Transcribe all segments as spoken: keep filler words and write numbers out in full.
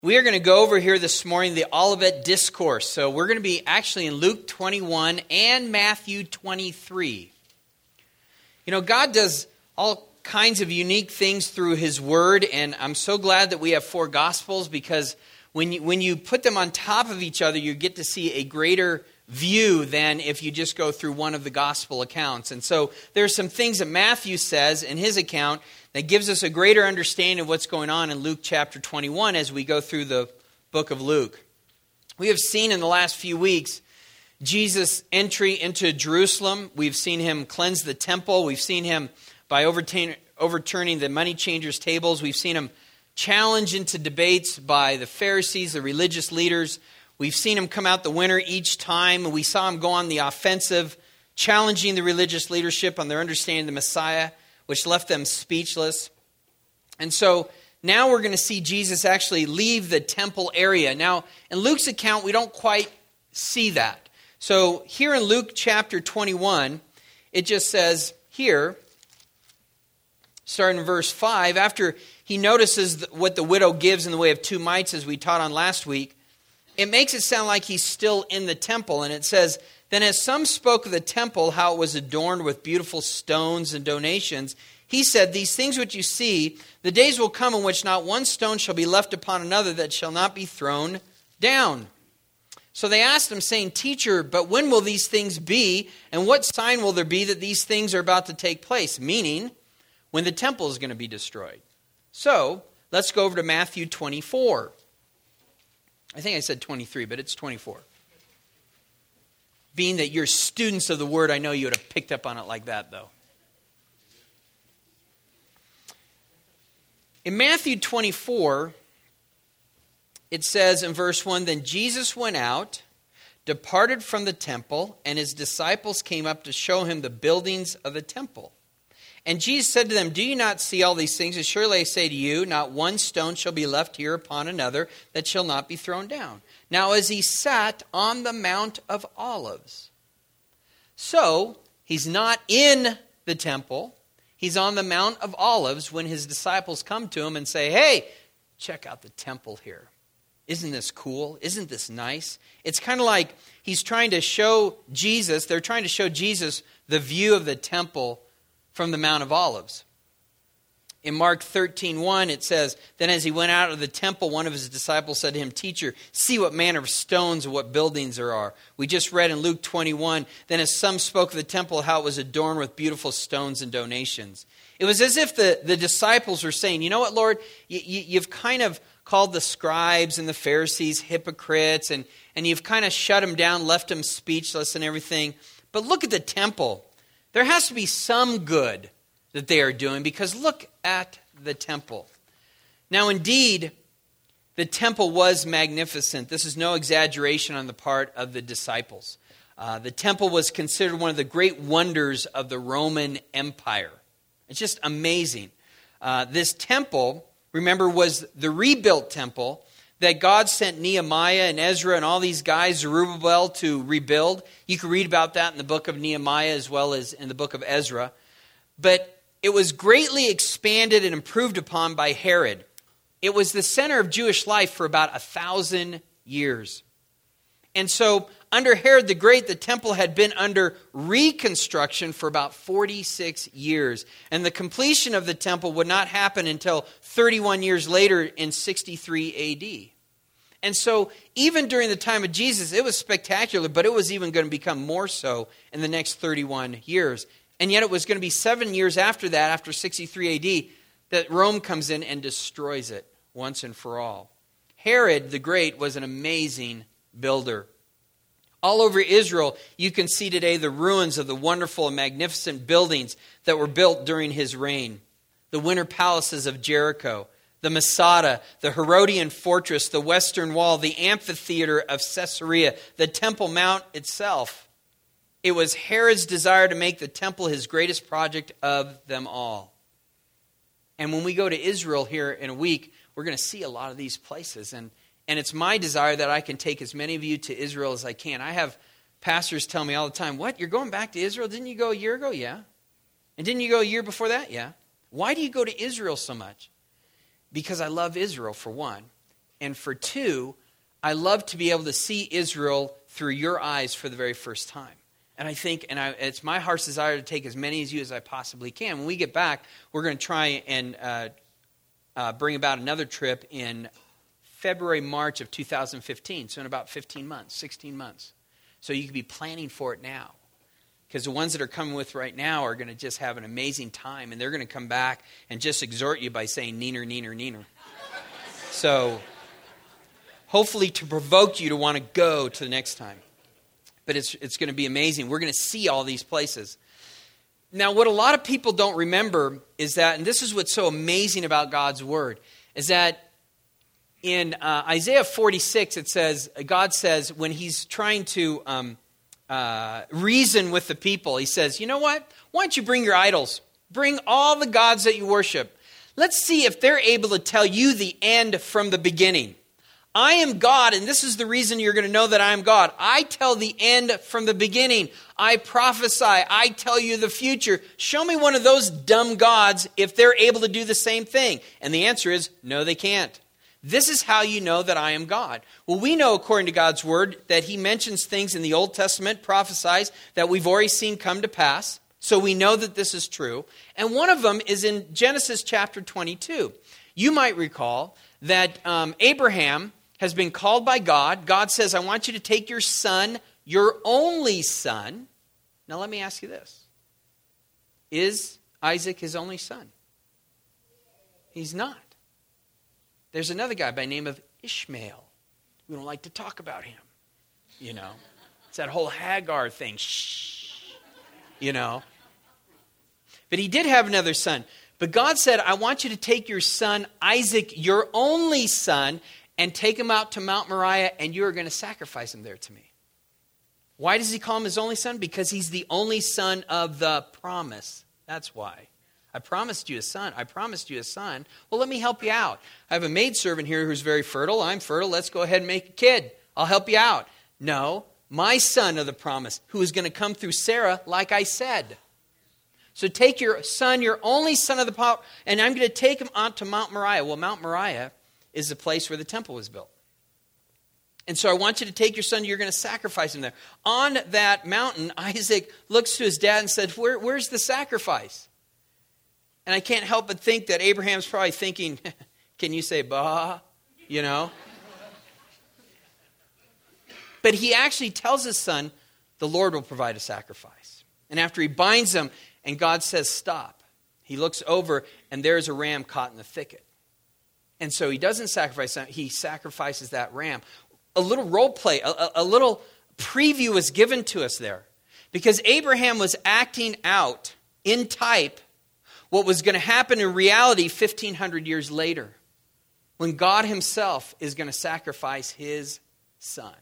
We are going to go over here this morning the Olivet Discourse. So we're going to be actually in Luke twenty-one and Matthew twenty-three. You know, God does all kinds of unique things through His Word, and I'm so glad that we have four Gospels because when you, when you put them on top of each other, you get to see a greater view than if you just go through one of the Gospel accounts. And so there's some things that Matthew says in his account that gives us a greater understanding of what's going on in Luke chapter twenty-one as we go through the book of Luke. We have seen in the last few weeks Jesus' entry into Jerusalem. We've seen Him cleanse the temple. We've seen Him by overturn, overturning the money changers' tables. We've seen Him challenge into debates by the Pharisees, the religious leaders. We've seen Him come out the winner each time. We saw Him go on the offensive, challenging the religious leadership on their understanding of the Messiah, which left them speechless. And so now we're going to see Jesus actually leave the temple area. Now, in Luke's account, we don't quite see that. So here in Luke chapter twenty-one, it just says here, starting in verse five, after he notices what the widow gives in the way of two mites, as we taught on last week, it makes it sound like he's still in the temple. And it says, "Then as some spoke of the temple, how it was adorned with beautiful stones and donations, he said, 'These things which you see, the days will come in which not one stone shall be left upon another that shall not be thrown down.' So they asked him, saying, 'Teacher, but when will these things be? And what sign will there be that these things are about to take place?'" Meaning, when the temple is going to be destroyed. So, let's go over to Matthew twenty-four. I think I said twenty-three, but it's twenty-four. Being that you're students of the Word, I know you would have picked up on it like that, though. In Matthew twenty-four, it says in verse one, "Then Jesus went out, departed from the temple, and His disciples came up to show Him the buildings of the temple. And Jesus said to them, 'Do you not see all these things? Surely I say to you, not one stone shall be left here upon another that shall not be thrown down.' Now as He sat on the Mount of Olives." So, He's not in the temple. He's on the Mount of Olives when His disciples come to Him and say, "Hey, check out the temple here. Isn't this cool? Isn't this nice?" It's kind of like He's trying to show Jesus, they're trying to show Jesus the view of the temple from the Mount of Olives. In Mark thirteen one, it says, "Then as He went out of the temple, one of His disciples said to Him, 'Teacher, see what manner of stones and what buildings there are.' We just read in Luke twenty-one, "Then as some spoke of the temple, how it was adorned with beautiful stones and donations." It was as if the, the disciples were saying, "You know what, Lord? You, you, you've kind of called the scribes and the Pharisees hypocrites, and, and you've kind of shut them down, left them speechless and everything. But look at the temple. There has to be some good that they are doing, because look at the temple." Now, indeed, the temple was magnificent. This is no exaggeration on the part of the disciples. Uh, the temple was considered one of the great wonders of the Roman Empire. It's just amazing. Uh, this temple, remember, was the rebuilt temple that God sent Nehemiah and Ezra and all these guys, Zerubbabel, to rebuild. You can read about that in the book of Nehemiah as well as in the book of Ezra. But it was greatly expanded and improved upon by Herod. It was the center of Jewish life for about a thousand years. And so, under Herod the Great, the temple had been under reconstruction for about forty-six years. And the completion of the temple would not happen until thirty-one years later in sixty-three A D. And so, even during the time of Jesus, it was spectacular, but it was even going to become more so in the next thirty-one years. And yet it was going to be seven years after that, after sixty-three A D, that Rome comes in and destroys it once and for all. Herod the Great was an amazing builder. All over Israel, you can see today the ruins of the wonderful and magnificent buildings that were built during his reign. The winter palaces of Jericho, the Masada, the Herodian fortress, the Western Wall, the amphitheater of Caesarea, the Temple Mount itself. It was Herod's desire to make the temple his greatest project of them all. And when we go to Israel here in a week, we're going to see a lot of these places. And And it's my desire that I can take as many of you to Israel as I can. I have pastors tell me all the time, "What, you're going back to Israel? Didn't you go a year ago?" "Yeah." "And didn't you go a year before that?" "Yeah." "Why do you go to Israel so much?" Because I love Israel, for one. And for two, I love to be able to see Israel through your eyes for the very first time. And I think, and I, it's my heart's desire to take as many as you as I possibly can. When we get back, we're going to try and uh, uh, bring about another trip in February, March of two thousand fifteen. So in about fifteen months, sixteen months. So you can be planning for it now. Because the ones that are coming with right now are going to just have an amazing time. And they're going to come back and just exhort you by saying, neener, neener, neener. So hopefully to provoke you to want to go to the next time. But it's it's going to be amazing. We're going to see all these places. Now, what a lot of people don't remember is that, and this is what's so amazing about God's Word, is that in uh, Isaiah forty-six, it says, God says, when he's trying to um, uh, reason with the people, he says, you know what? Why don't you bring your idols? Bring all the gods that you worship. Let's see if they're able to tell you the end from the beginning. I am God, and this is the reason you're going to know that I am God. I tell the end from the beginning. I prophesy. I tell you the future. Show me one of those dumb gods if they're able to do the same thing. And the answer is, no, they can't. This is how you know that I am God. Well, we know, according to God's Word, that he mentions things in the Old Testament, prophesies, that we've already seen come to pass. So we know that this is true. And one of them is in Genesis chapter twenty-two. You might recall that um, Abraham has been called by God. God says, I want you to take your son, your only son. Now let me ask you this. Is Isaac his only son? He's not. There's another guy by the name of Ishmael. We don't like to talk about him. You know, it's that whole Hagar thing. Shh. You know. But he did have another son. But God said, I want you to take your son, Isaac, your only son, and take him out to Mount Moriah, and you are going to sacrifice him there to me. Why does he call him his only son? Because he's the only son of the promise. That's why. I promised you a son. I promised you a son. Well, let me help you out. I have a maidservant here who's very fertile. I'm fertile. Let's go ahead and make a kid. I'll help you out. No, my son of the promise, who is going to come through Sarah, like I said. So take your son, your only son of the promise, and I'm going to take him out to Mount Moriah. Well, Mount Moriah is the place where the temple was built. And so I want you to take your son, you're going to sacrifice him there. On that mountain, Isaac looks to his dad and said, Where, where's the sacrifice? And I can't help but think that Abraham's probably thinking, can you say bah? You know? But he actually tells his son, the Lord will provide a sacrifice. And after he binds him, and God says, stop, he looks over, and there's a ram caught in the thicket. And so he doesn't sacrifice him, he sacrifices that ram. A little role play, a, a little preview was given to us there. Because Abraham was acting out in type what was going to happen in reality fifteen hundred years later, when God himself is going to sacrifice his son.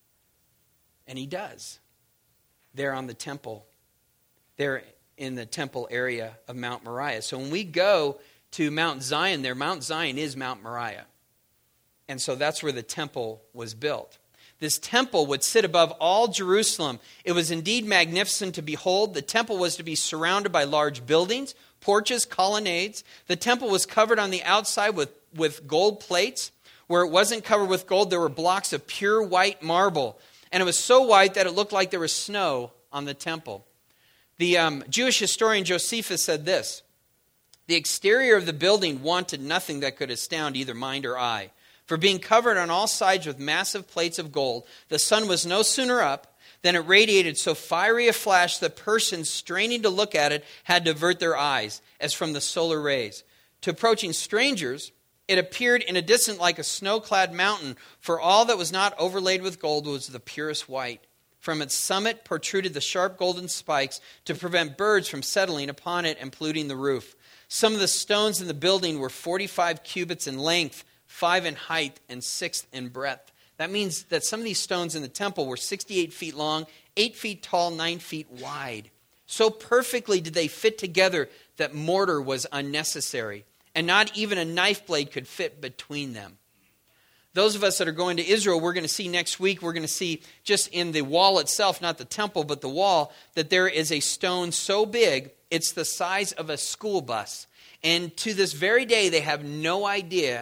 And he does. There on the temple, there in the temple area of Mount Moriah. So when we go to Mount Zion there, Mount Zion is Mount Moriah. And so that's where the temple was built. This temple would sit above all Jerusalem. It was indeed magnificent to behold. The temple was to be surrounded by large buildings, porches, colonnades. The temple was covered on the outside with, with gold plates. Where it wasn't covered with gold, there were blocks of pure white marble. And it was so white that it looked like there was snow on the temple. The um, Jewish historian Josephus said this: the exterior of the building wanted nothing that could astound either mind or eye. For being covered on all sides with massive plates of gold, the sun was no sooner up than it radiated so fiery a flash that persons straining to look at it had to avert their eyes, as from the solar rays. To approaching strangers, it appeared in a distance like a snow-clad mountain, for all that was not overlaid with gold was the purest white. From its summit protruded the sharp golden spikes to prevent birds from settling upon it and polluting the roof. Some of the stones in the building were forty-five cubits in length, five in height, and six in breadth. That means that some of these stones in the temple were sixty-eight feet long, eight feet tall, nine feet wide. So perfectly did they fit together that mortar was unnecessary, and not even a knife blade could fit between them. Those of us that are going to Israel, we're going to see next week, we're going to see just in the wall itself, not the temple, but the wall, that there is a stone so big, it's the size of a school bus. And to this very day, they have no idea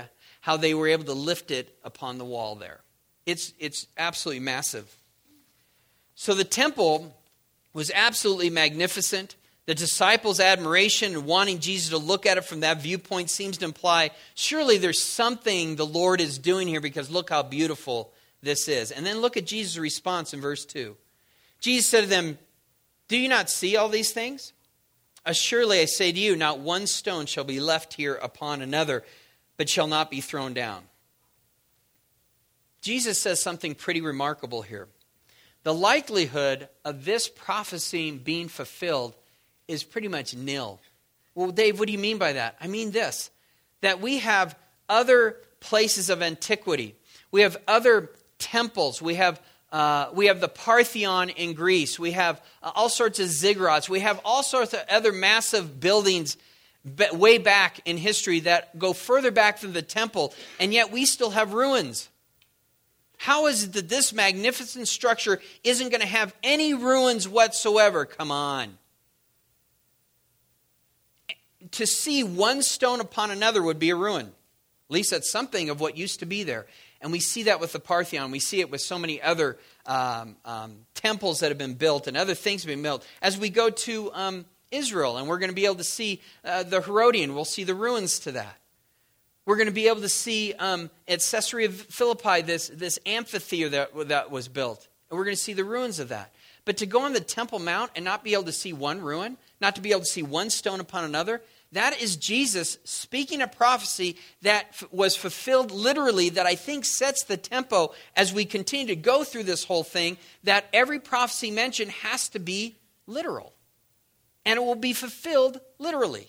how they were able to lift it upon the wall there. It's, it's absolutely massive. So the temple was absolutely magnificent. The disciples' admiration and wanting Jesus to look at it from that viewpoint seems to imply, surely there's something the Lord is doing here because look how beautiful this is. And then look at Jesus' response in verse two. Jesus said to them, do you not see all these things? Assuredly, I say to you, not one stone shall be left here upon another, but shall not be thrown down. Jesus says something pretty remarkable here. The likelihood of this prophecy being fulfilled is pretty much nil. Well, Dave, what do you mean by that? I mean this, that we have other places of antiquity. We have other temples. We have uh, we have the Parthenon in Greece. We have uh, all sorts of ziggurats. We have all sorts of other massive buildings way back in history that go further back than the temple, and yet we still have ruins. How is it that this magnificent structure isn't going to have any ruins whatsoever? Come on. To see one stone upon another would be a ruin. At least that's something of what used to be there. And we see that with the Parthenon. We see it with so many other um, um, temples that have been built and other things have been built. As we go to um, Israel, and we're going to be able to see uh, the Herodian, we'll see the ruins to that. We're going to be able to see um, at Caesarea Philippi this, this amphitheater that, that was built. And we're going to see the ruins of that. But to go on the Temple Mount and not be able to see one ruin, not to be able to see one stone upon another, that is Jesus speaking a prophecy that f- was fulfilled literally, that I think sets the tempo as we continue to go through this whole thing, that every prophecy mentioned has to be literal. And it will be fulfilled literally.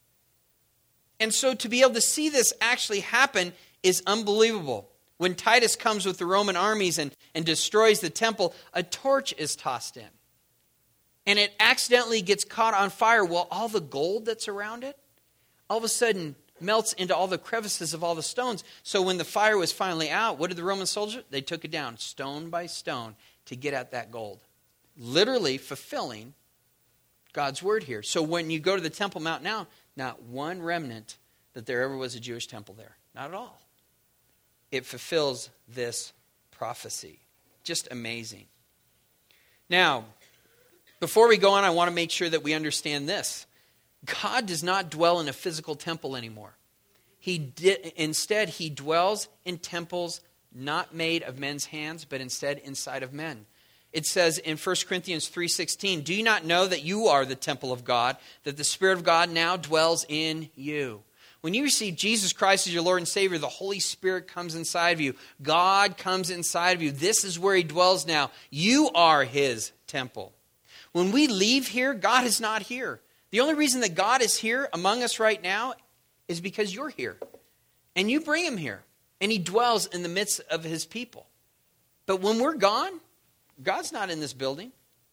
And so to be able to see this actually happen is unbelievable. When Titus comes with the Roman armies and, and destroys the temple, a torch is tossed in. And it accidentally gets caught on fire. Well, all the gold that's around it, all of a sudden melts into all the crevices of all the stones. So when the fire was finally out, what did the Roman soldiers? They took it down stone by stone to get at that gold. Literally fulfilling God's word here. So when you go to the Temple Mount now, not one remnant that there ever was a Jewish temple there. Not at all. It fulfills this prophecy. Just amazing. Now, before we go on, I want to make sure that we understand this. God does not dwell in a physical temple anymore. He did, instead, he dwells in temples not made of men's hands, but instead inside of men. It says in First Corinthians three sixteen, do you not know that you are the temple of God, that the Spirit of God now dwells in you? When you receive Jesus Christ as your Lord and Savior, the Holy Spirit comes inside of you. God comes inside of you. This is where he dwells now. You are his temple. When we leave here, God is not here. The only reason that God is here among us right now is because you're here. And you bring him here. And he dwells in the midst of his people. But when we're gone, God's not in this building.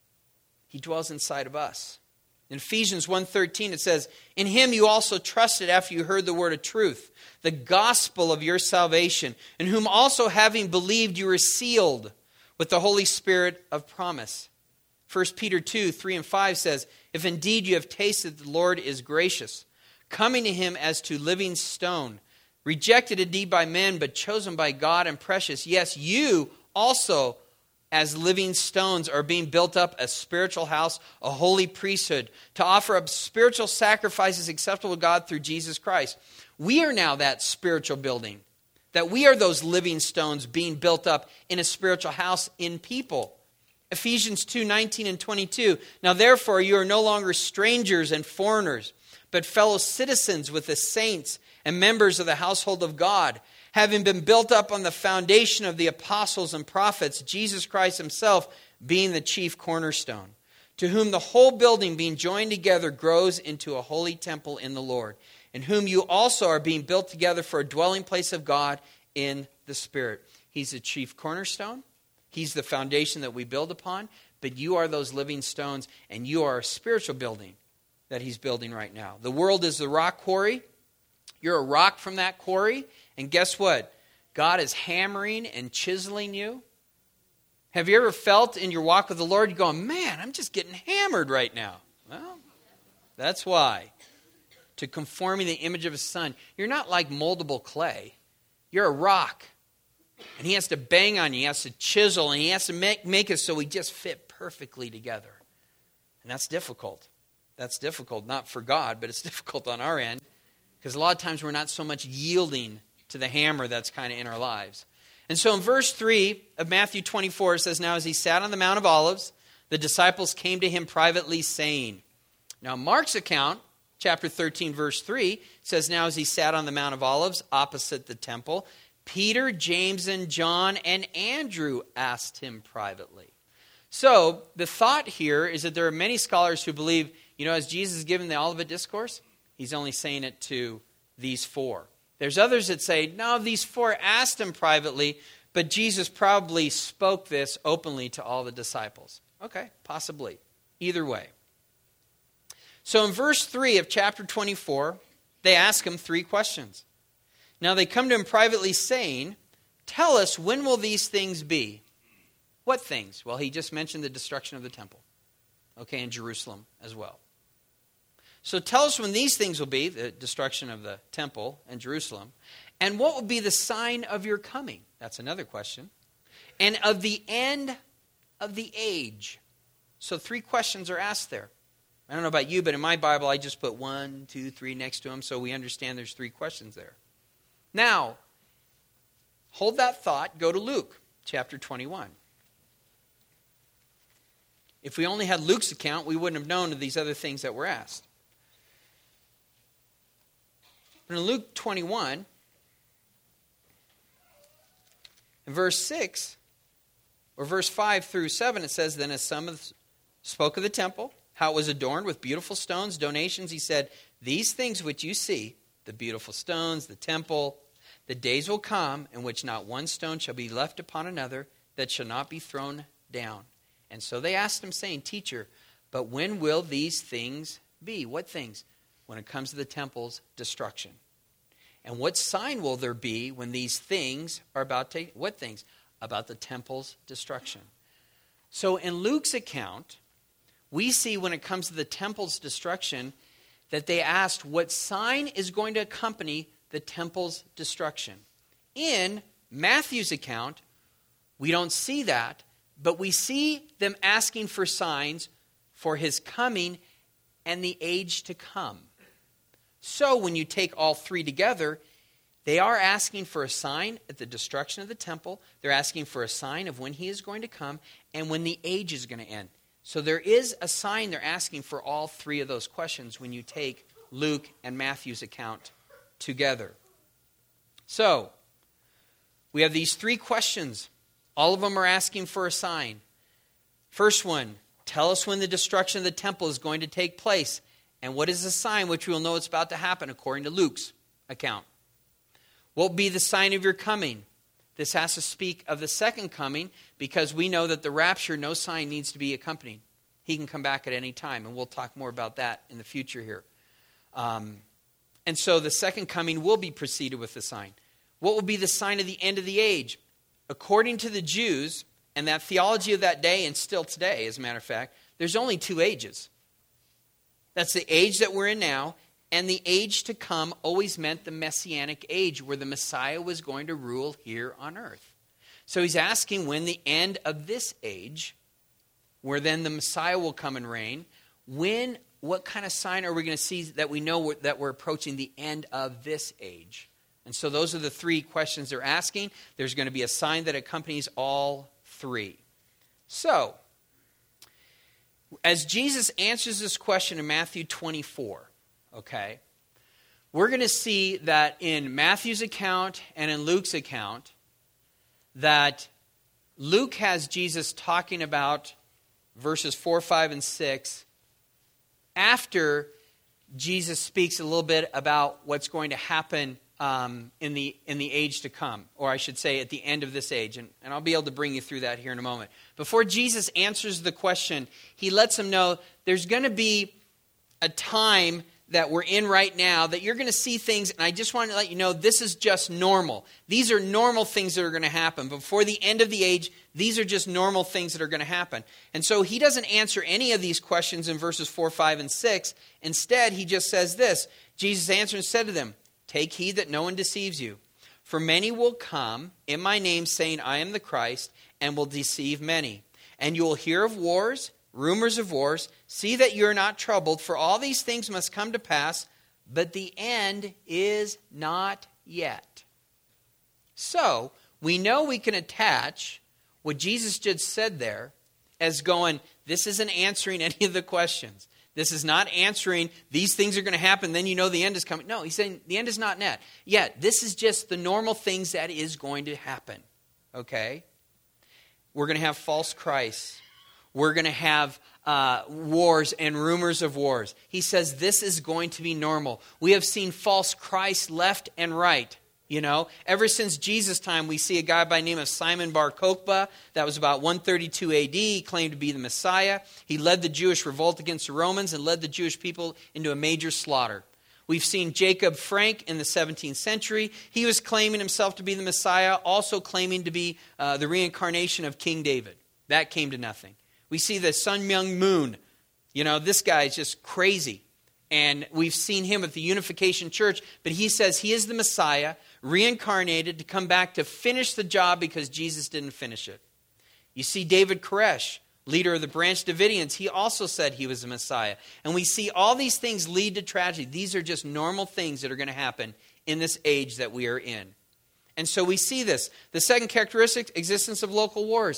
He dwells inside of us. In Ephesians one thirteen it says, in him you also trusted after you heard the word of truth, the gospel of your salvation, in whom also having believed you were sealed with the Holy Spirit of promise. First Peter two, three and five says, if indeed you have tasted that the Lord is gracious, coming to him as to living stone, rejected indeed by men, but chosen by God and precious. Yes, you also as living stones are being built up a spiritual house, a holy priesthood, to offer up spiritual sacrifices acceptable to God through Jesus Christ. We are now that spiritual building, that we are those living stones being built up in a spiritual house in people. Ephesians two, nineteen and twenty-two. Now therefore you are no longer strangers and foreigners, but fellow citizens with the saints and members of the household of God, having been built up on the foundation of the apostles and prophets, Jesus Christ himself being the chief cornerstone, to whom the whole building being joined together grows into a holy temple in the Lord, in whom you also are being built together for a dwelling place of God in the Spirit. He's the chief cornerstone. He's the foundation that we build upon, but you are those living stones, and you are a spiritual building that he's building right now. The world is the rock quarry. You're a rock from that quarry, and guess what? God is hammering and chiseling you. Have you ever felt in your walk with the Lord, you're going, man, I'm just getting hammered right now? Well, that's why. To conforming the image of his Son. You're not like moldable clay. You're a rock. And he has to bang on you. He has to chisel. And he has to make, make us so we just fit perfectly together. And that's difficult. That's difficult, not for God, but it's difficult on our end. Because a lot of times we're not so much yielding to the hammer that's kind of in our lives. And so in verse three of Matthew twenty-four, it says, now as he sat on the Mount of Olives, the disciples came to him privately saying. Now Mark's account, chapter thirteen, verse three, says, now as he sat on the Mount of Olives opposite the temple, Peter, James, and John, and Andrew asked him privately. So the thought here is that there are many scholars who believe, you know, as Jesus is giving the Olivet Discourse, he's only saying it to these four. There's others that say, no, these four asked him privately, but Jesus probably spoke this openly to all the disciples. Okay, possibly. Either way. So in verse three of chapter twenty-four, they ask him three questions. Now they come to him privately saying, tell us, when will these things be? What things? Well, he just mentioned the destruction of the temple. Okay, in Jerusalem as well. So tell us when these things will be, the destruction of the temple and Jerusalem, and what will be the sign of your coming? That's another question. And of the end of the age. So three questions are asked there. I don't know about you, but in my Bible, I just put one, two, three next to them, so we understand there's three questions there. Now, hold that thought, go to Luke chapter twenty-one. If we only had Luke's account, we wouldn't have known of these other things that were asked. But in Luke twenty-one, in verse six, or verse five through seven, it says, then as some spoke of the temple, how it was adorned with beautiful stones, donations, he said, these things which you see, the beautiful stones, the temple, the days will come in which not one stone shall be left upon another that shall not be thrown down. And so they asked him, saying, teacher, but when will these things be? What things? When it comes to the temple's destruction. And what sign will there be when these things are about to, what things? About the temple's destruction. So in Luke's account, we see when it comes to the temple's destruction that they asked what sign is going to accompany the temple's destruction. In Matthew's account, we don't see that, but we see them asking for signs for his coming and the age to come. So when you take all three together, they are asking for a sign at the destruction of the temple. They're asking for a sign of when he is going to come and when the age is going to end. So there is a sign they're asking for all three of those questions when you take Luke and Matthew's account together. So we have these three questions. All of them are asking for a sign. First one, tell us when the destruction of the temple is going to take place. And what is the sign which we will know it's about to happen according to Luke's account? What will be the sign of your coming? This has to speak of the second coming because we know that the rapture, no sign needs to be accompanied. He can come back at any time, and we'll talk more about that in the future here. Um, and so the second coming will be preceded with the sign. What will be the sign of the end of the age? According to the Jews, and that theology of that day, and still today, as a matter of fact, there's only two ages. That's the age that we're in now, and the age to come always meant the Messianic age, where the Messiah was going to rule here on earth. So he's asking when the end of this age, where then the Messiah will come and reign, when, what kind of sign are we going to see that we know that we're approaching the end of this age? And so those are the three questions they're asking. There's going to be a sign that accompanies all three. So, as Jesus answers this question in Matthew twenty-four, okay, we're going to see that in Matthew's account and in Luke's account, that Luke has Jesus talking about verses four, five, and six after Jesus speaks a little bit about what's going to happen um, in the in the age to come, or I should say at the end of this age. And, and I'll be able to bring you through that here in a moment. Before Jesus answers the question, he lets them know there's going to be a time that we're in right now that you're going to see things, and I just want to let you know this is just normal. These are normal things that are going to happen. Before the end of the age, these are just normal things that are going to happen. And so he doesn't answer any of these questions in verses four, five, and six. Instead, he just says this. Jesus answered and said to them, "Take heed that no one deceives you. For many will come in my name, saying, I am the Christ, and will deceive many. And you will hear of wars, rumors of wars. See that you are not troubled, for all these things must come to pass, but the end is not yet. So, we know we can attach what Jesus just said there as going, this isn't answering any of the questions. This is not answering, these things are going to happen, then you know the end is coming. No, he's saying the end is not yet. Yet, this is just the normal things that is going to happen. Okay? We're going to have false Christs. We're going to have uh, wars and rumors of wars. He says this is going to be normal. We have seen false Christs left and right. You know, ever since Jesus' time, we see a guy by the name of Simon Bar Kokhba. That was about one thirty-two A D. He claimed to be the Messiah. He led the Jewish revolt against the Romans and led the Jewish people into a major slaughter. We've seen Jacob Frank in the seventeenth century. He was claiming himself to be the Messiah, also claiming to be uh, the reincarnation of King David. That came to nothing. We see the Sun Myung Moon. You know, this guy is just crazy. And we've seen him at the Unification Church, but he says he is the Messiah, reincarnated to come back to finish the job because Jesus didn't finish it. You see David Koresh, leader of the Branch Davidians, he also said he was the Messiah. And we see all these things lead to tragedy. These are just normal things that are going to happen in this age that we are in. And so we see this. The second characteristic, existence of local wars.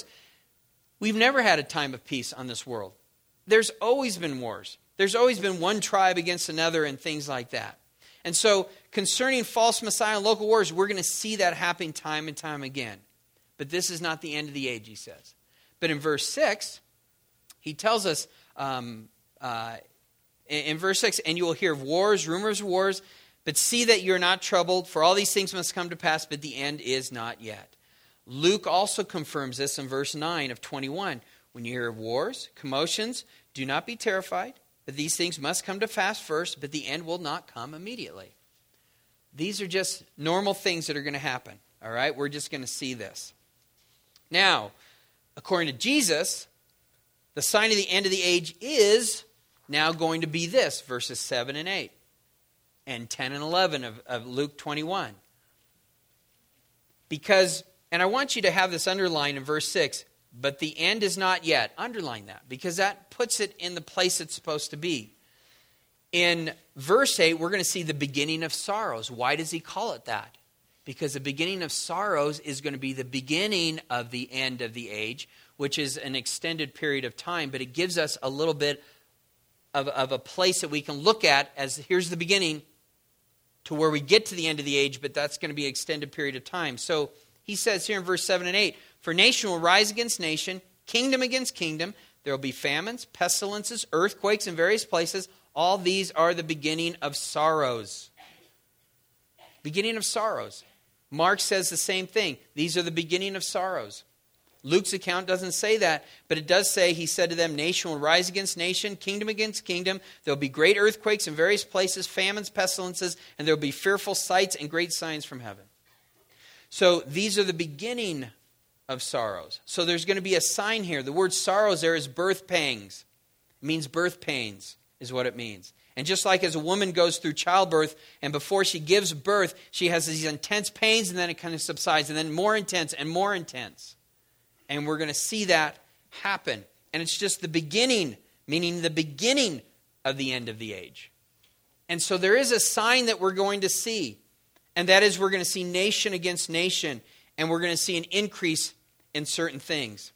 We've never had a time of peace on this world. There's always been wars. There's always been one tribe against another and things like that. And so concerning false Messiah and local wars, we're going to see that happening time and time again. But this is not the end of the age, he says. But in verse six, he tells us, um, uh, in, in verse six, and you will hear of wars, rumors of wars, but see that you're not troubled, for all these things must come to pass, but the end is not yet. Luke also confirms this in verse nine of twenty-one. When you hear of wars, commotions, do not be terrified. But these things must come to pass first, but the end will not come immediately. These are just normal things that are going to happen. All right? We're just going to see this. Now, according to Jesus, the sign of the end of the age is now going to be this, verses seven and eight, and ten and eleven of, of Luke twenty-one. Because, and I want you to have this underlined in verse six, but the end is not yet. Underline that, because that puts it in the place it's supposed to be. In verse eight, we're going to see the beginning of sorrows. Why does he call it that? Because the beginning of sorrows is going to be the beginning of the end of the age, which is an extended period of time, but it gives us a little bit of, of a place that we can look at as here's the beginning to where we get to the end of the age, but that's going to be an extended period of time. So he says here in verse seven and eight, for nation will rise against nation, kingdom against kingdom. There will be famines, pestilences, earthquakes in various places. All these are the beginning of sorrows. Beginning of sorrows. Mark says the same thing. These are the beginning of sorrows. Luke's account doesn't say that, but it does say, he said to them, nation will rise against nation, kingdom against kingdom. There will be great earthquakes in various places, famines, pestilences, and there will be fearful sights and great signs from heaven. So these are the beginning of sorrows. So there's going to be a sign here. The word sorrows there is birth pangs. It means birth pains is what it means. And just like as a woman goes through childbirth and before she gives birth, she has these intense pains and then it kind of subsides and then more intense and more intense. And we're going to see that happen. And it's just the beginning, meaning the beginning of the end of the age. And so there is a sign that we're going to see. And that is we're going to see nation against nation. And we're going to see an increase in certain things.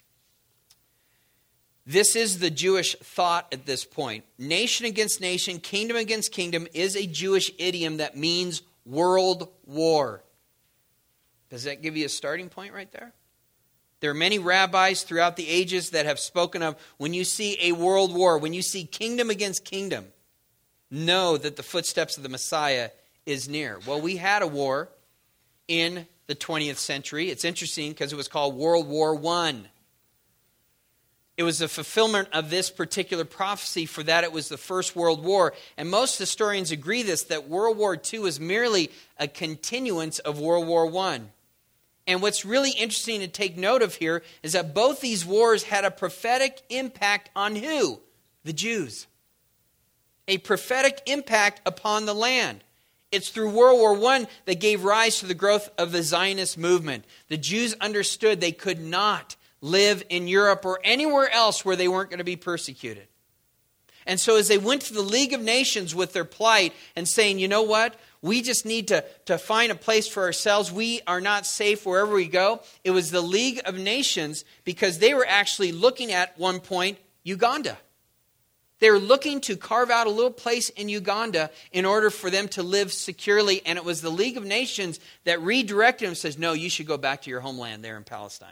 This is the Jewish thought at this point. Nation against nation, kingdom against kingdom is a Jewish idiom that means world war. Does that give you a starting point right there? There are many rabbis throughout the ages that have spoken of when you see a world war, when you see kingdom against kingdom, know that the footsteps of the Messiah is near. Well, we had a war in the twentieth century. It's interesting because it was called World War One. It was the fulfillment of this particular prophecy. For that, it was the First World War. And most historians agree this, that World War Two is merely a continuance of World War One. And what's really interesting to take note of here is that both these wars had a prophetic impact on who? The Jews. A prophetic impact upon the land. It's through World War One that gave rise to the growth of the Zionist movement. The Jews understood they could not live in Europe or anywhere else where they weren't going to be persecuted. And so as they went to the League of Nations with their plight and saying, you know what, we just need to, to find a place for ourselves. We are not safe wherever we go. It was the League of Nations because they were actually looking at one point Uganda. They were looking to carve out a little place in Uganda in order for them to live securely. And it was the League of Nations that redirected them and says, no, you should go back to your homeland there in Palestine.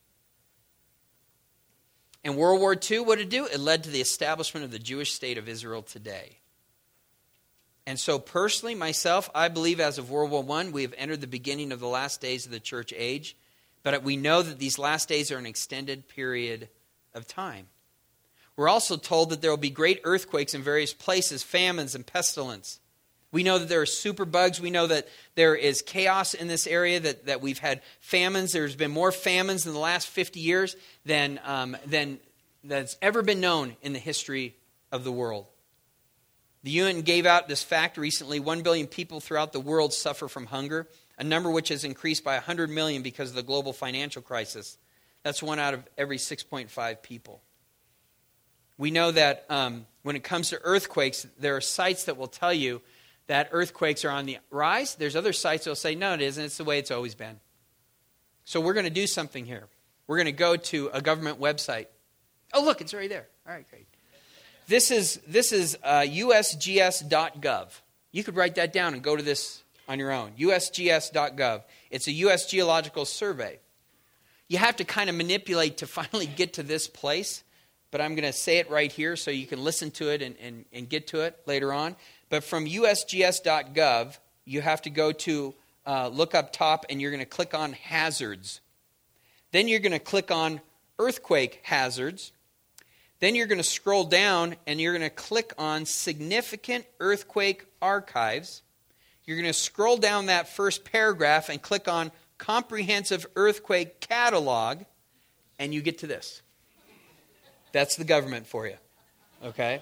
In World War Two, what did it do? It led to the establishment of the Jewish state of Israel today. And so personally, myself, I believe as of World War One, we have entered the beginning of the last days of the church age. But we know that these last days are an extended period of time. We're also told that there will be great earthquakes in various places, famines and pestilence. We know that there are superbugs. We know that there is chaos in this area, that, that we've had famines. There's been more famines in the last fifty years than, um, than that's ever been known in the history of the world. The U N gave out this fact recently. One billion people throughout the world suffer from hunger, a number which has increased by one hundred million because of the global financial crisis. That's one out of every six point five people. We know that um, when it comes to earthquakes, there are sites that will tell you that earthquakes are on the rise. There's other sites that will say, no, it isn't. It's the way it's always been. So we're going to do something here. We're going to go to a government website. Oh, look, it's right there. All right, great. This is this is uh, U S G S dot gov. You could write that down and go to this on your own. U S G S dot gov. It's a U S Geological Survey. You have to kind of manipulate to finally get to this place, but I'm going to say it right here so you can listen to it and, and, and get to it later on. But from U S G S dot gov, you have to go to uh, look up top, and you're going to click on hazards. Then you're going to click on earthquake hazards. Then you're going to scroll down, and you're going to click on significant earthquake archives. You're going to scroll down that first paragraph and click on comprehensive earthquake catalog, and you get to this. That's the government for you. Okay?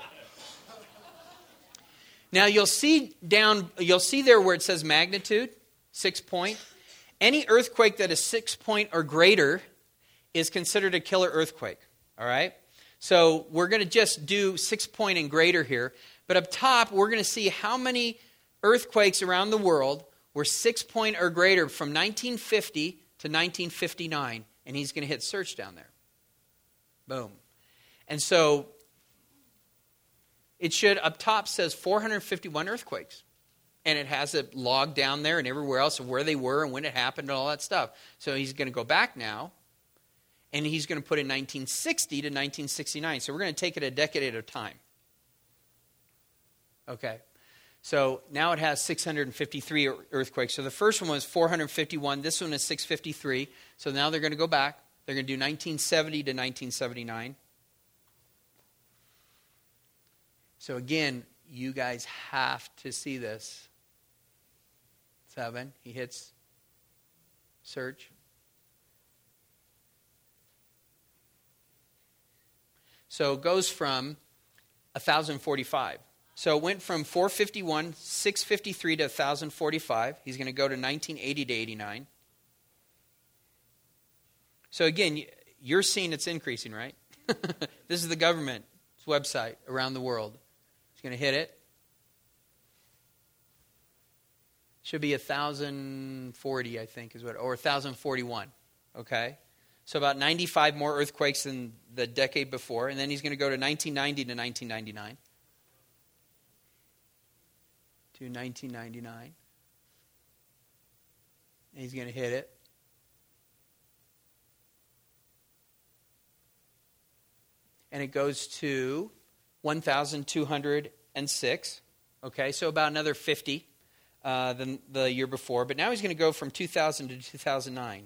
Now you'll see down, you'll see there where it says magnitude, six point. Any earthquake that is six point or greater is considered a killer earthquake. All right? So we're going to just do six point and greater here. But up top, we're going to see how many earthquakes around the world were six point or greater from nineteen fifty to nineteen fifty-nine. And he's going to hit search down there. Boom. And so it should, up top says four hundred fifty-one earthquakes. And it has it logged down there and everywhere else of where they were and when it happened and all that stuff. So he's going to go back now. And he's going to put in nineteen sixty to nineteen sixty-nine. So we're going to take it a decade at a time. Okay. So now it has six hundred fifty-three earthquakes. So the first one was four hundred fifty-one. This one is six hundred fifty-three. So now they're going to go back. They're going to do nineteen seventy to nineteen seventy-nine. So again, you guys have to see this. Seven. He hits search. So it goes from one thousand forty-five. So it went from four hundred fifty-one, six hundred fifty-three to one thousand forty-five. He's going to go to nineteen eighty to eighty-nine. So again, you're seeing it's increasing, right? This is the government's website around the world. He's going to hit it. Should be one thousand forty, I think, is what, or one thousand forty-one. Okay? So about ninety-five more earthquakes than the decade before. And then he's going to go to nineteen ninety to nineteen ninety-nine. To nineteen ninety-nine. And he's going to hit it. And it goes to one thousand two hundred six. Okay, so about another fifty uh, than the year before. But now he's going to go from two thousand to two thousand nine.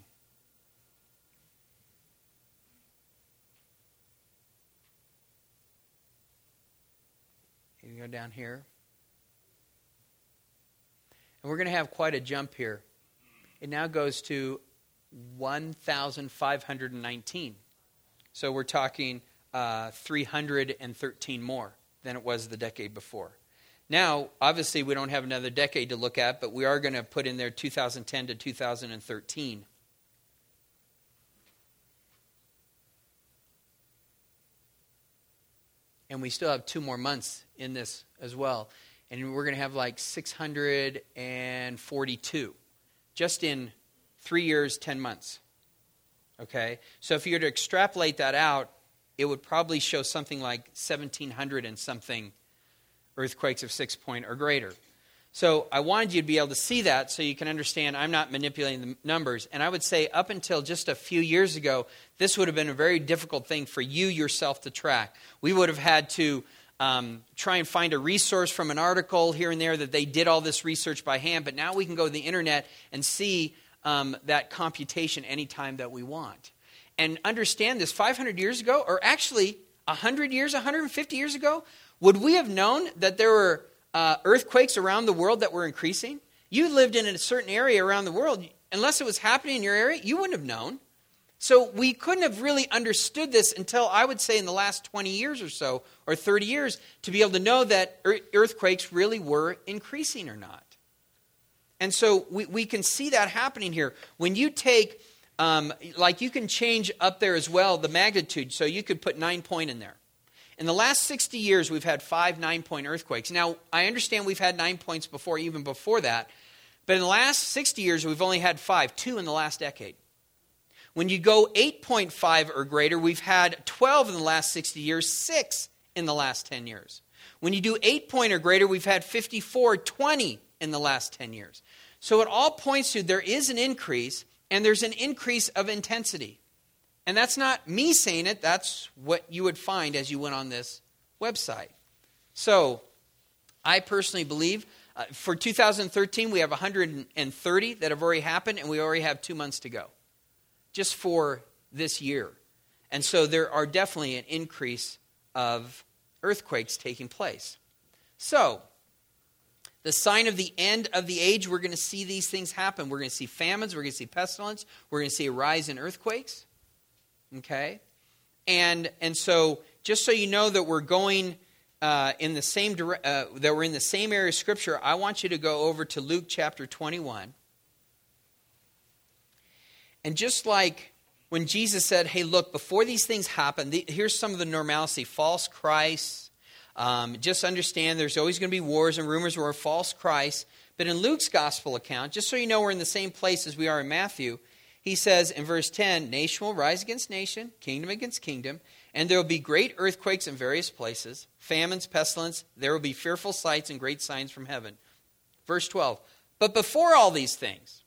You can go down here. And we're going to have quite a jump here. It now goes to one thousand five hundred nineteen. So we're talking uh, three hundred thirteen more than it was the decade before. Now, obviously, we don't have another decade to look at, but we are going to put in there two thousand ten to two thousand thirteen. And we still have two more months in this as well. And we're going to have like six hundred forty-two just in three years, ten months. Okay? So if you were to extrapolate that out, it would probably show something like seventeen hundred and something earthquakes of six point or greater. So I wanted you to be able to see that so you can understand I'm not manipulating the numbers. And I would say up until just a few years ago, this would have been a very difficult thing for you yourself to track. We would have had to um, try and find a resource from an article here and there that they did all this research by hand. But now we can go to the internet and see um, that computation anytime that we want. And understand this, five hundred years ago, or actually one hundred years, one hundred fifty years ago, would we have known that there were uh, earthquakes around the world that were increasing? You lived in a certain area around the world. Unless it was happening in your area, you wouldn't have known. So we couldn't have really understood this until, I would say, in the last twenty years or so, or thirty years, to be able to know that earthquakes really were increasing or not. And so we, we can see that happening here. When you take, um, like you can change up there as well the magnitude, so you could put nine point in there. In the last sixty years, we've had five nine-point earthquakes. Now, I understand we've had nine points before, even before that. But in the last sixty years, we've only had five, two in the last decade. When you go eight point five or greater, we've had twelve in the last sixty years, six in the last ten years. When you do eight point or greater, we've had fifty-four, twenty in the last ten years. So it all points to there is an increase, and there's an increase of intensity. And that's not me saying it, that's what you would find as you went on this website. So, I personally believe uh, for two thousand thirteen, we have one hundred thirty that have already happened, and we already have two months to go, just for this year. And so there are definitely an increase of earthquakes taking place. So, the sign of the end of the age, we're going to see these things happen. We're going to see famines, we're going to see pestilence, we're going to see a rise in earthquakes. Okay, and and so just so you know that we're going uh, in the same dire- uh, that we're in the same area of Scripture, I want you to go over to Luke chapter twenty-one, and just like when Jesus said, "Hey, look, before these things happen, the, here's some of the normalcy: false Christs. Um, just understand, there's always going to be wars and rumors where false Christs." But in Luke's gospel account, just so you know, we're in the same place as we are in Matthew. He says in verse ten, nation will rise against nation, kingdom against kingdom, and there will be great earthquakes in various places, famines, pestilence, there will be fearful sights and great signs from heaven. Verse twelve, but before all these things.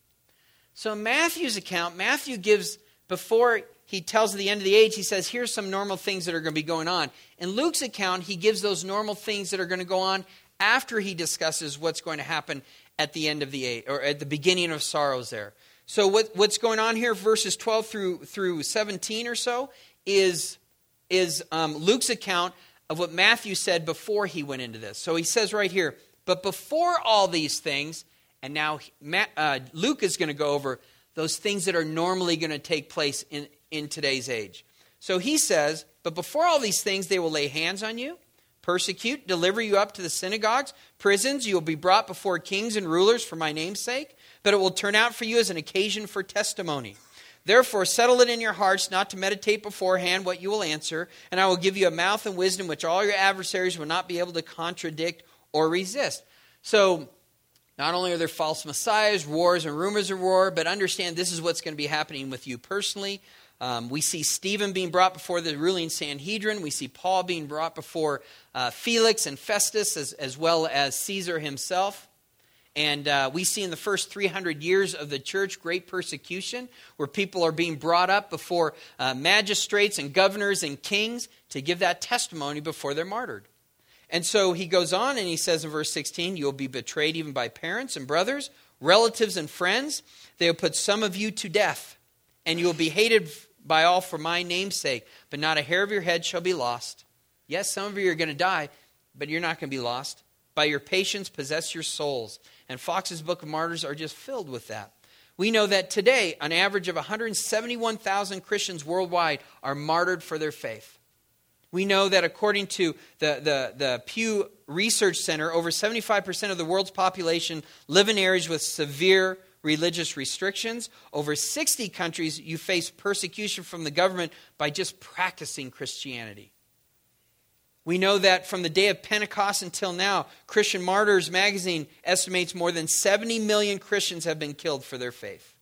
So in Matthew's account, Matthew gives, before he tells the end of the age, he says, here's some normal things that are going to be going on. In Luke's account, he gives those normal things that are going to go on after he discusses what's going to happen at the end of the age, or at the beginning of sorrows there. So what, what's going on here, verses twelve through through seventeen or so, is, is um, Luke's account of what Matthew said before he went into this. So he says right here, but before all these things, and now Matt, uh, Luke is going to go over those things that are normally going to take place in, in today's age. So he says, but before all these things, they will lay hands on you, persecute, deliver you up to the synagogues, prisons, you will be brought before kings and rulers for my name's sake. But it will turn out for you as an occasion for testimony. Therefore, settle it in your hearts not to meditate beforehand what you will answer, and I will give you a mouth and wisdom which all your adversaries will not be able to contradict or resist. So, not only are there false messiahs, wars, and rumors of war, but understand this is what's going to be happening with you personally. Um, we see Stephen being brought before the ruling Sanhedrin. We see Paul being brought before uh, Felix and Festus, as, as well as Caesar himself. And uh, we see in the first three hundred years of the church great persecution where people are being brought up before uh, magistrates and governors and kings to give that testimony before they're martyred. And so he goes on and he says in verse sixteen, you will be betrayed even by parents and brothers, relatives and friends. They will put some of you to death, and you will be hated by all for my name's sake, but not a hair of your head shall be lost. Yes, some of you are going to die, but you're not going to be lost. By your patience possess your souls. And Fox's Book of Martyrs are just filled with that. We know that today, an average of one hundred seventy-one thousand Christians worldwide are martyred for their faith. We know that according to the, the, the Pew Research Center, over seventy-five percent of the world's population live in areas with severe religious restrictions. Over sixty countries, you face persecution from the government by just practicing Christianity. We know that from the day of Pentecost until now, Christian Martyrs magazine estimates more than seventy million Christians have been killed for their faith.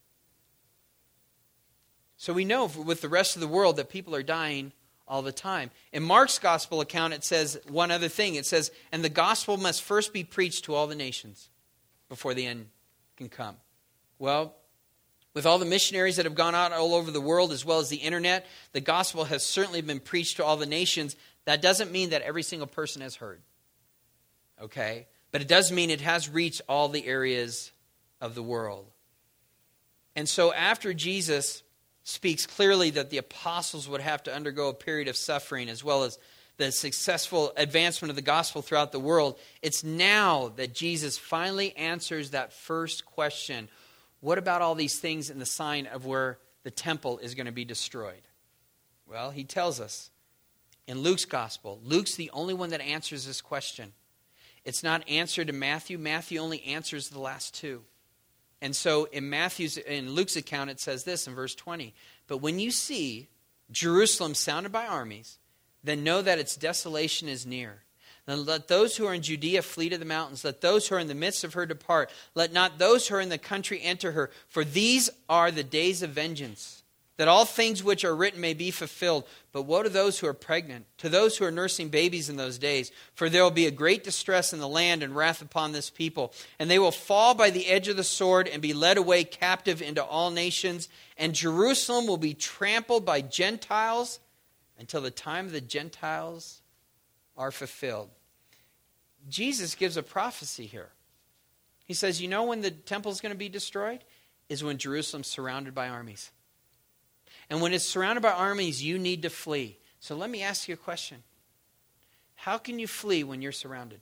So we know with the rest of the world that people are dying all the time. In Mark's gospel account, it says one other thing. It says, and the gospel must first be preached to all the nations before the end can come. Well, with all the missionaries that have gone out all over the world, as well as the internet, the gospel has certainly been preached to all the nations. That doesn't mean that every single person has heard. Okay? But it does mean it has reached all the areas of the world. And so after Jesus speaks clearly that the apostles would have to undergo a period of suffering, as well as the successful advancement of the gospel throughout the world, it's now that Jesus finally answers that first question. What about all these things in the sign of where the temple is going to be destroyed? Well, he tells us in Luke's gospel. Luke's the only one that answers this question. It's not answered in Matthew. Matthew only answers the last two. And so in Matthew's, in Luke's account, it says this in verse twenty. But when you see Jerusalem surrounded by armies, then know that its desolation is near. Then let those who are in Judea flee to the mountains. Let those who are in the midst of her depart. Let not those who are in the country enter her. For these are the days of vengeance, that all things which are written may be fulfilled. But woe to those who are pregnant, to those who are nursing babies in those days. For there will be a great distress in the land and wrath upon this people. And they will fall by the edge of the sword and be led away captive into all nations. And Jerusalem will be trampled by Gentiles until the time of the Gentiles are fulfilled. Jesus gives a prophecy here. He says, you know when the temple is going to be destroyed? Is when Jerusalem's surrounded by armies. And when it's surrounded by armies, you need to flee. So let me ask you a question. How can you flee when you're surrounded?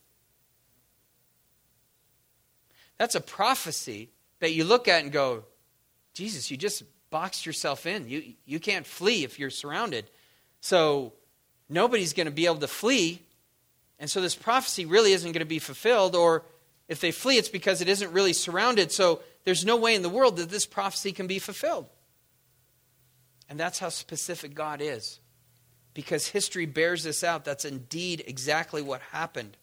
That's a prophecy that you look at and go, Jesus, you just boxed yourself in. You, you can't flee if you're surrounded. So nobody's going to be able to flee. And so this prophecy really isn't going to be fulfilled. Or if they flee, it's because it isn't really surrounded. So there's no way in the world that this prophecy can be fulfilled. And that's how specific God is. Because history bears this out. That's indeed exactly what happened.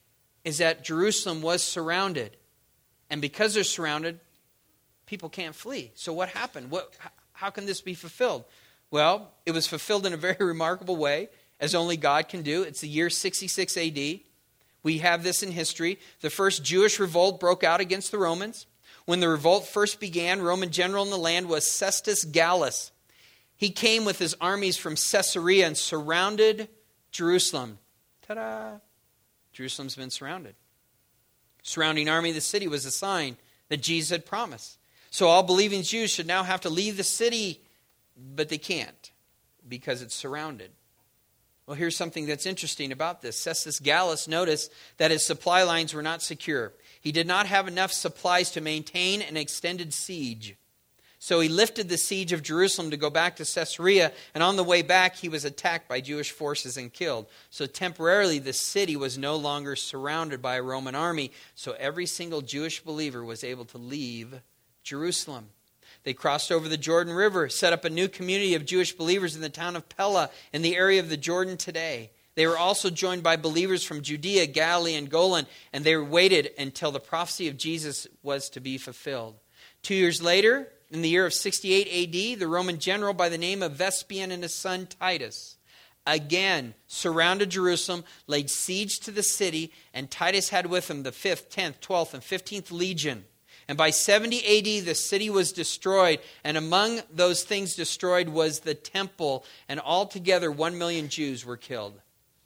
Is that Jerusalem was surrounded. And because they're surrounded, people can't flee. So what happened? What, how can this be fulfilled? Well, it was fulfilled in a very remarkable way, as only God can do. It's the year sixty-six A D. We have this in history. The first Jewish revolt broke out against the Romans. When the revolt first began, Roman general in the land was Cestus Gallus. He came with his armies from Caesarea and surrounded Jerusalem. Ta-da! Jerusalem's been surrounded. Surrounding army of the city was a sign that Jesus had promised. So all believing Jews should now have to leave the city, but they can't because it's surrounded. Well, here's something that's interesting about this. Cestus Gallus noticed that his supply lines were not secure. He did not have enough supplies to maintain an extended siege. So he lifted the siege of Jerusalem to go back to Caesarea, and on the way back he was attacked by Jewish forces and killed. So temporarily the city was no longer surrounded by a Roman army, so every single Jewish believer was able to leave Jerusalem. They crossed over the Jordan River, set up a new community of Jewish believers in the town of Pella in the area of the Jordan today. They were also joined by believers from Judea, Galilee, and Golan, and they waited until the prophecy of Jesus was to be fulfilled. Two years later, in the year of sixty-eight A D, the Roman general by the name of Vespasian and his son Titus again surrounded Jerusalem, laid siege to the city, and Titus had with him the fifth, tenth, twelfth, and fifteenth legion. And by seventy A D, the city was destroyed, and among those things destroyed was the temple, and altogether one million Jews were killed.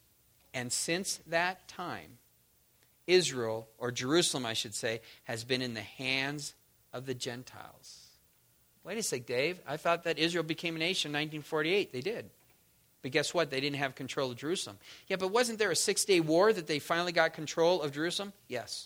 And since that time, Israel, or Jerusalem I should say, has been in the hands of the Gentiles. Wait a sec, Dave. I thought that Israel became a nation in nineteen forty-eight. They did. But guess what? They didn't have control of Jerusalem. Yeah, but wasn't there a six-day war that they finally got control of Jerusalem? Yes.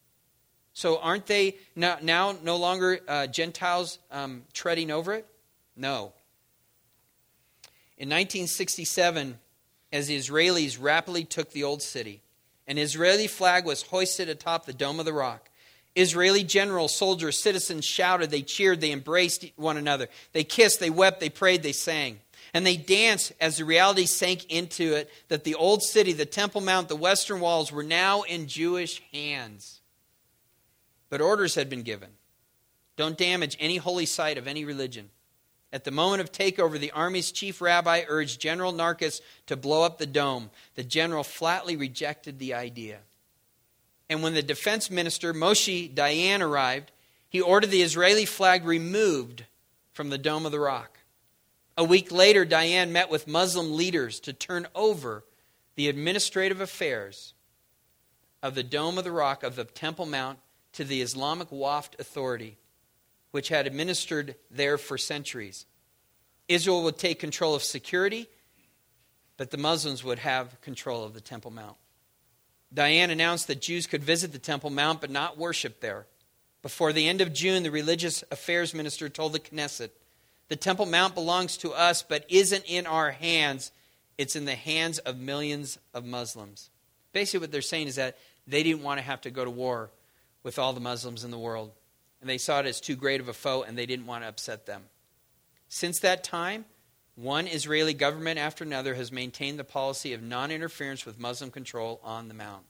So aren't they now, now no longer uh, Gentiles um, treading over it? No. In nineteen sixty-seven, as the Israelis rapidly took the old city. An Israeli flag was hoisted atop the Dome of the Rock. Israeli generals, soldiers, citizens shouted, they cheered, they embraced one another. They kissed, they wept, they prayed, they sang. And they danced as the reality sank into it that the old city, the Temple Mount, the western walls were now in Jewish hands. But orders had been given. Don't damage any holy site of any religion. At the moment of takeover, the army's chief rabbi urged General Narkis to blow up the dome. The general flatly rejected the idea. And when the defense minister, Moshe Dayan, arrived, he ordered the Israeli flag removed from the Dome of the Rock. A week later, Dayan met with Muslim leaders to turn over the administrative affairs of the Dome of the Rock of the Temple Mount to the Islamic Waqf Authority, which had administered there for centuries. Israel would take control of security, but the Muslims would have control of the Temple Mount. Dayan announced that Jews could visit the Temple Mount but not worship there. Before the end of June, the religious affairs minister told the Knesset, the Temple Mount belongs to us but isn't in our hands. It's in the hands of millions of Muslims. Basically what they're saying is that they didn't want to have to go to war with all the Muslims in the world. And they saw it as too great of a foe, and they didn't want to upset them. Since that time, one Israeli government after another has maintained the policy of non-interference with Muslim control on the Mount.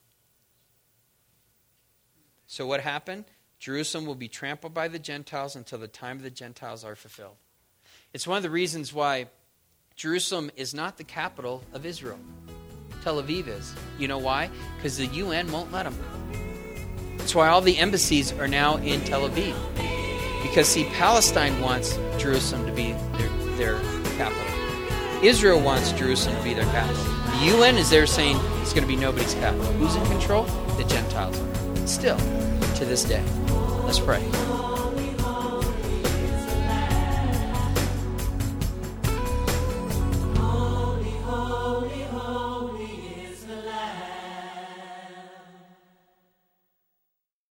So what happened? Jerusalem will be trampled by the Gentiles until the time of the Gentiles are fulfilled. It's one of the reasons why Jerusalem is not the capital of Israel. Tel Aviv is. You know why? Because the U N won't let them. That's why all the embassies are now in Tel Aviv. Because, see, Palestine wants Jerusalem to be their, their capital. Israel wants Jerusalem to be their capital. The U N is there saying it's going to be nobody's capital. Who's in control? The Gentiles. Still, to this day. Let's pray.